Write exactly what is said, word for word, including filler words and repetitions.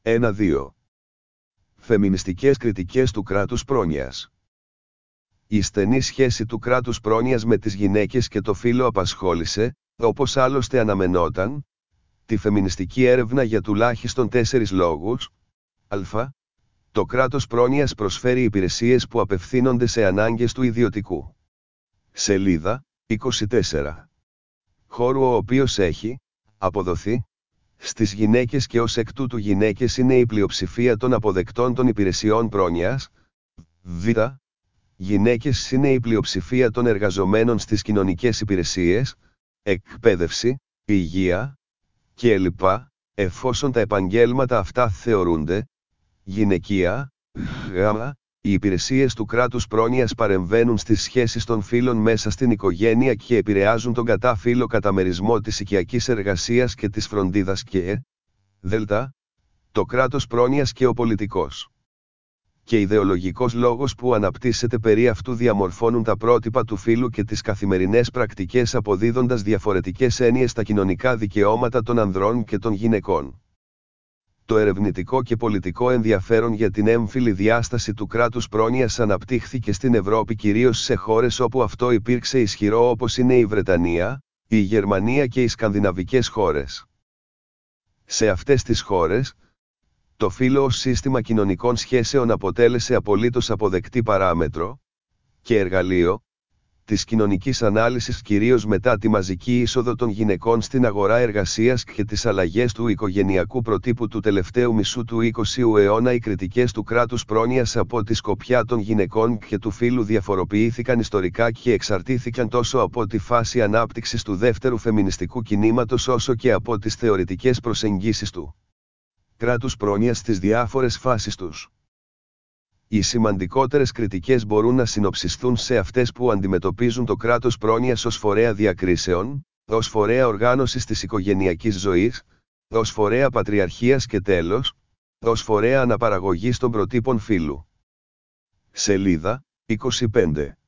ένα δύο. Φεμινιστικές κριτικές του κράτους πρόνοιας. Η στενή σχέση του κράτους πρόνοιας με τις γυναίκες και το φύλο απασχόλησε, όπως άλλωστε αναμενόταν, τη φεμινιστική έρευνα για τουλάχιστον τέσσερις λόγους. Α. Το κράτος πρόνοιας προσφέρει υπηρεσίες που απευθύνονται σε ανάγκες του ιδιωτικού. Σελίδα είκοσι τέσσερα. Χώρου ο οποίος έχει αποδοθεί στις γυναίκες και ως εκ τούτου γυναίκες είναι η πλειοψηφία των αποδεκτών των υπηρεσιών πρόνοιας. Β. Γυναίκες είναι η πλειοψηφία των εργαζομένων στις κοινωνικές υπηρεσίες, εκπαίδευση, υγεία κλπ. Εφόσον τα επαγγέλματα αυτά θεωρούνται γυναικεία. Γ. Οι υπηρεσίες του κράτους πρόνοιας παρεμβαίνουν στις σχέσεις των φύλων μέσα στην οικογένεια και επηρεάζουν τον κατά φύλο καταμερισμό της οικιακής εργασίας και της φροντίδας και Δ. Το κράτος πρόνοιας και ο πολιτικός και ιδεολογικός λόγος που αναπτύσσεται περί αυτού διαμορφώνουν τα πρότυπα του φύλου και τις καθημερινές πρακτικές αποδίδοντας διαφορετικές έννοιες στα κοινωνικά δικαιώματα των ανδρών και των γυναικών. Το ερευνητικό και πολιτικό ενδιαφέρον για την έμφυλη διάσταση του κράτους πρόνοιας αναπτύχθηκε στην Ευρώπη κυρίως σε χώρες όπου αυτό υπήρξε ισχυρό όπως είναι η Βρετανία, η Γερμανία και οι σκανδιναβικές χώρες. Σε αυτές τις χώρες, το φύλο ως σύστημα κοινωνικών σχέσεων αποτέλεσε απολύτως αποδεκτή παράμετρο και εργαλείο της κοινωνικής ανάλυσης κυρίως μετά τη μαζική είσοδο των γυναικών στην αγορά εργασίας και τις αλλαγές του οικογενειακού προτύπου του τελευταίου μισού του εικοστού αιώνα. Οι κριτικές του κράτους πρόνοιας από τη σκοπιά των γυναικών και του φύλου διαφοροποιήθηκαν ιστορικά και εξαρτήθηκαν τόσο από τη φάση ανάπτυξης του δεύτερου φεμινιστικού κινήματος όσο και από τις θεωρητικές προσεγγίσεις του κράτους πρόνοιας στις διάφορες φάσεις τους. Οι σημαντικότερες κριτικές μπορούν να συνοψιστούν σε αυτές που αντιμετωπίζουν το κράτος πρόνοιας ως φορέα διακρίσεων, ως φορέα οργάνωσης της οικογενειακής ζωής, ως φορέα πατριαρχίας και τέλος, ως φορέα αναπαραγωγής των προτύπων φύλου. Σελίδα είκοσι πέντε.